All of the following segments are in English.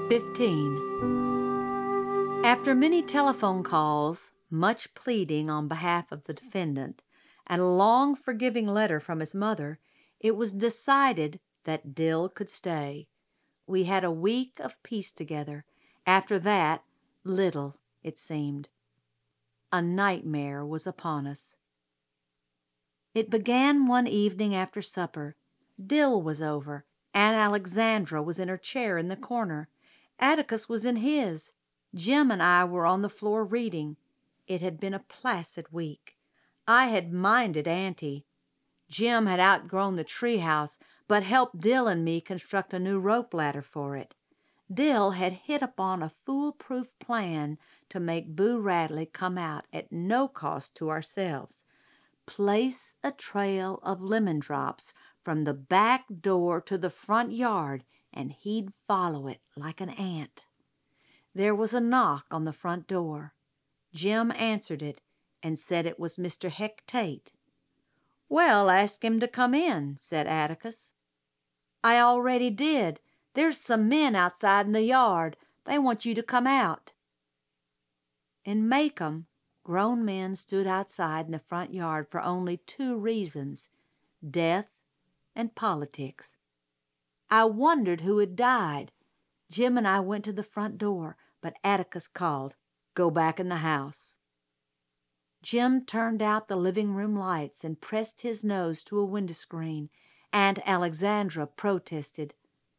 15. After many telephone calls, much pleading on behalf of the defendant, and a long forgiving letter from his mother, it was decided that Dill could stay. We had a week of peace together. After that, little, it seemed. A nightmare was upon us. It began one evening after supper. Dill was over. Aunt Alexandra was in her chair in the corner. Atticus was in his. Jim and I were on the floor reading. It had been a placid week. I had minded Auntie. Jim had outgrown the treehouse, but helped Dill and me construct a new rope ladder for it. Dill had hit upon a foolproof plan to make Boo Radley come out at no cost to ourselves. Place a trail of lemon drops from the back door to the front yard, and he'd follow it like an ant. There was a knock on the front door. Jim answered it and said it was Mr. Heck Tate. "Well, ask him to come in," said Atticus. "I already did. There's some men outside in the yard. They want you to come out." In Macomb, grown men stood outside in the front yard for only two reasons: death and politics. I wondered who had died. Jim and I went to the front door, but Atticus called, "Go back in the house." Jim turned out the living room lights and pressed his nose to a window screen. Aunt Alexandra protested.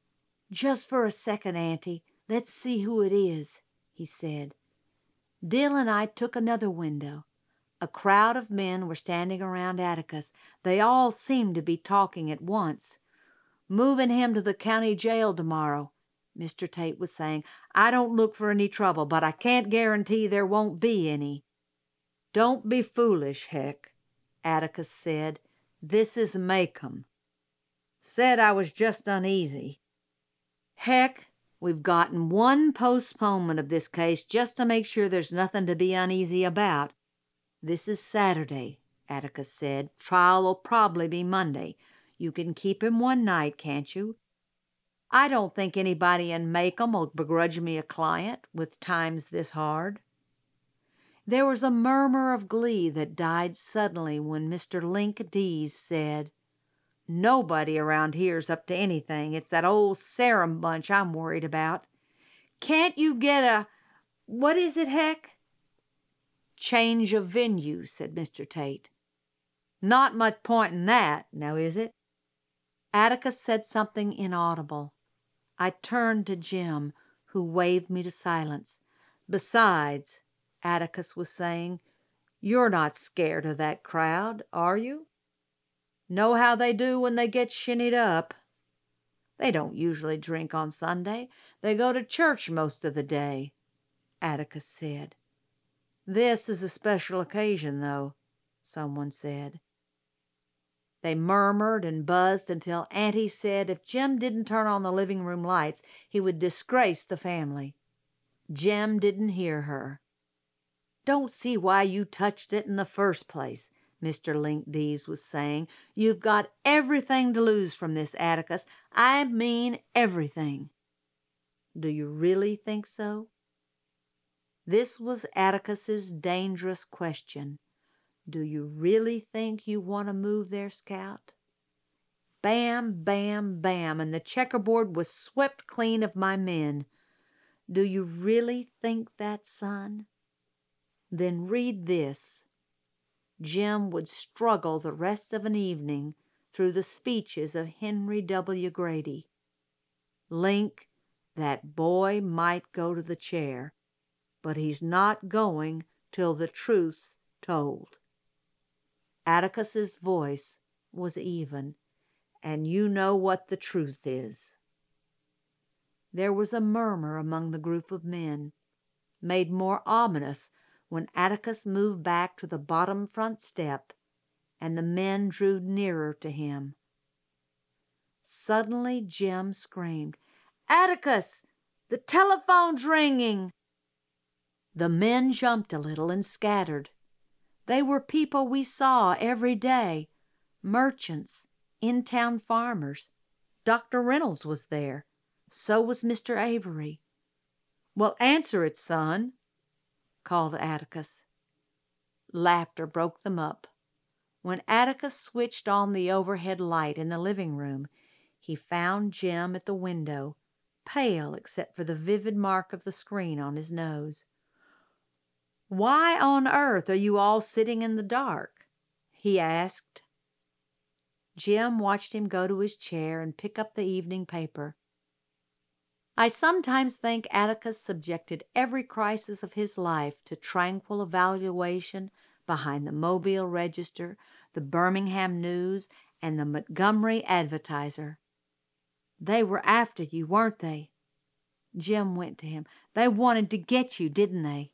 "Just for a second, Auntie. Let's see who it is," he said. Dill and I took another window. A crowd of men were standing around Atticus. They all seemed to be talking at once. "Moving him to the county jail tomorrow," Mr. Tate was saying. "I don't look for any trouble, but I can't guarantee there won't be any." "Don't be foolish, Heck," Atticus said. "This is Macomb. Said I was just uneasy. Heck, we've gotten one postponement of this case just to make sure there's nothing to be uneasy about. This is Saturday," Atticus said. "Trial'll probably be Monday. You can keep him one night, can't you? I don't think anybody in Macomb will begrudge me a client with times this hard." There was a murmur of glee that died suddenly when Mr. Link Dees said, "Nobody around here's up to anything. It's that old Sarum bunch I'm worried about. Can't you get what is it, Heck?" "Change of venue," said Mr. Tate. "Not much point in that, now is it?" Atticus said something inaudible. I turned to Jim, who waved me to silence. "Besides," Atticus was saying, "you're not scared of that crowd, are you? Know how they do when they get shinnied up. They don't usually drink on Sunday. They go to church most of the day," Atticus said. "This is a special occasion, though," someone said. They murmured and buzzed until Auntie said if Jim didn't turn on the living room lights, he would disgrace the family. Jim didn't hear her. "Don't see why you touched it in the first place," Mr. Link Dees was saying. "You've got everything to lose from this, Atticus. I mean everything." "Do you really think so?" This was Atticus's dangerous question. "Do you really think you want to move there, Scout?" Bam, bam, bam, and the checkerboard was swept clean of my men. "Do you really think that, son? Then read this." Jim would struggle the rest of an evening through the speeches of Henry W. Grady. "Link, that boy might go to the chair, but he's not going till the truth's told." Atticus's voice was even, "And you know what the truth is." There was a murmur among the group of men, made more ominous when Atticus moved back to the bottom front step and the men drew nearer to him. Suddenly Jim screamed, "Atticus, the telephone's ringing!" The men jumped a little and scattered. They were people we saw every day, merchants, in-town farmers. Dr. Reynolds was there. So was Mr. Avery. "Well, answer it, son," called Atticus. Laughter broke them up. When Atticus switched on the overhead light in the living room, he found Jim at the window, pale except for the vivid mark of the screen on his nose. "Why on earth are you all sitting in the dark?" he asked. Jim watched him go to his chair and pick up the evening paper. I sometimes think Atticus subjected every crisis of his life to tranquil evaluation behind the Mobile Register, the Birmingham News, and the Montgomery Advertiser. "They were after you, weren't they?" Jim went to him. "They wanted to get you, didn't they?"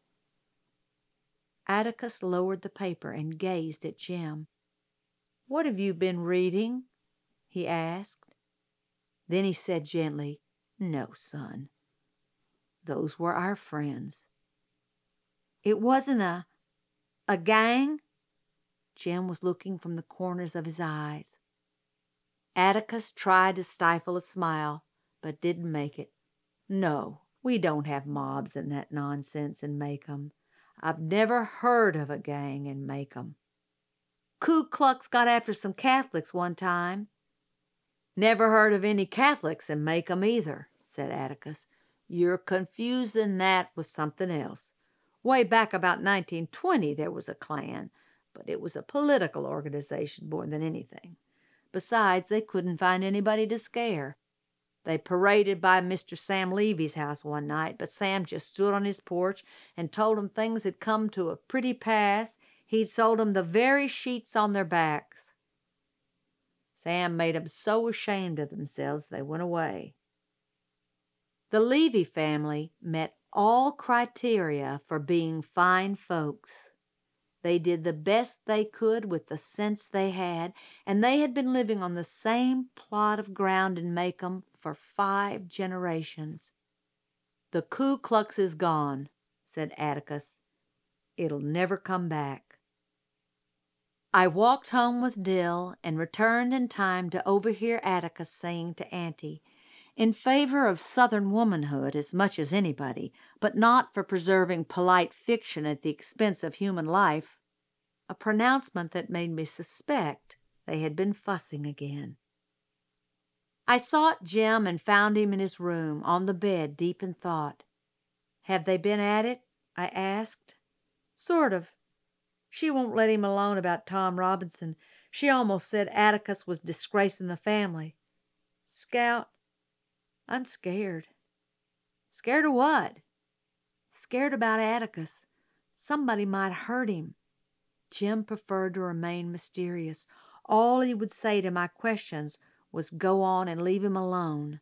Atticus lowered the paper and gazed at Jim. "What have you been reading?" he asked. Then he said gently, "No, son. Those were our friends." "It wasn't a gang?" Jim was looking from the corners of his eyes. Atticus tried to stifle a smile, but didn't make it. "No, we don't have mobs and that nonsense in Macomb. I've never heard of a gang in Macomb. Ku Klux got after some Catholics one time." "Never heard of any Catholics in Macomb either," said Atticus. "You're confusing that with something else. Way back about 1920 there was a Klan, but it was a political organization more than anything. Besides, they couldn't find anybody to scare. They paraded by Mr. Sam Levy's house one night, but Sam just stood on his porch and told 'em things had come to a pretty pass. He'd sold 'em the very sheets on their backs. Sam made 'em so ashamed of themselves they went away." The Levy family met all criteria for being fine folks. They did the best they could with the sense they had, and they had been living on the same plot of ground in Macomb for 5 generations. "The Ku Klux is gone," said Atticus. "It'll never come back." I walked home with Dill and returned in time to overhear Atticus saying to Auntie, in favor of Southern womanhood as much as anybody, but not for preserving polite fiction at the expense of human life, a pronouncement that made me suspect they had been fussing again. I sought Jim and found him in his room, on the bed, deep in thought. "Have they been at it?" I asked. "Sort of. She won't let him alone about Tom Robinson. She almost said Atticus was disgracing the family. Scout, I'm scared." "Scared of what?" "Scared about Atticus. Somebody might hurt him." Jim preferred to remain mysterious. All he would say to my questions was go on and leave him alone.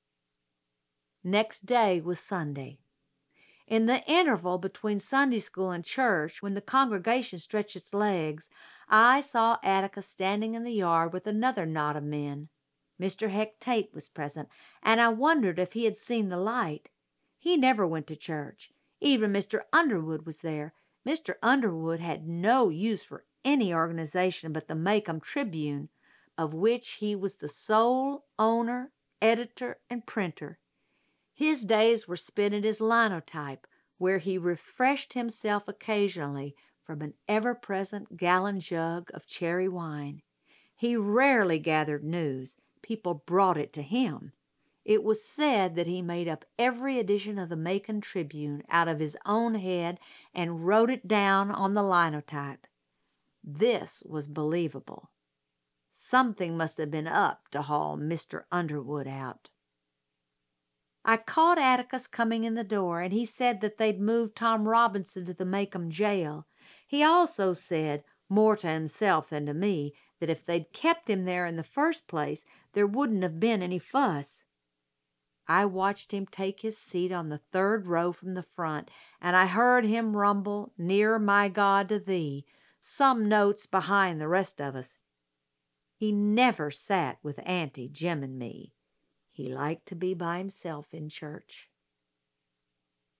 Next day was Sunday. In the interval between Sunday school and church, when the congregation stretched its legs, I saw Atticus standing in the yard with another knot of men. Mr. Heck Tate was present, and I wondered if he had seen the light. He never went to church. Even Mr. Underwood was there. Mr. Underwood had no use for any organization but the Macomb Tribune, of which he was the sole owner, editor, and printer. His days were spent at his linotype, where he refreshed himself occasionally from an ever-present gallon jug of cherry wine. He rarely gathered news. People brought it to him. It was said that he made up every edition of the Macon Tribune out of his own head and wrote it down on the linotype. This was believable. Something must have been up to haul Mr. Underwood out. I caught Atticus coming in the door, and he said that they'd moved Tom Robinson to the Macomb jail. He also said, more to himself than to me, that if they'd kept him there in the first place, there wouldn't have been any fuss. I watched him take his seat on the 3rd row from the front, and I heard him rumble, "Nearer, my God, to thee," some notes behind the rest of us. He never sat with Auntie, Jim, and me. He liked to be by himself in church.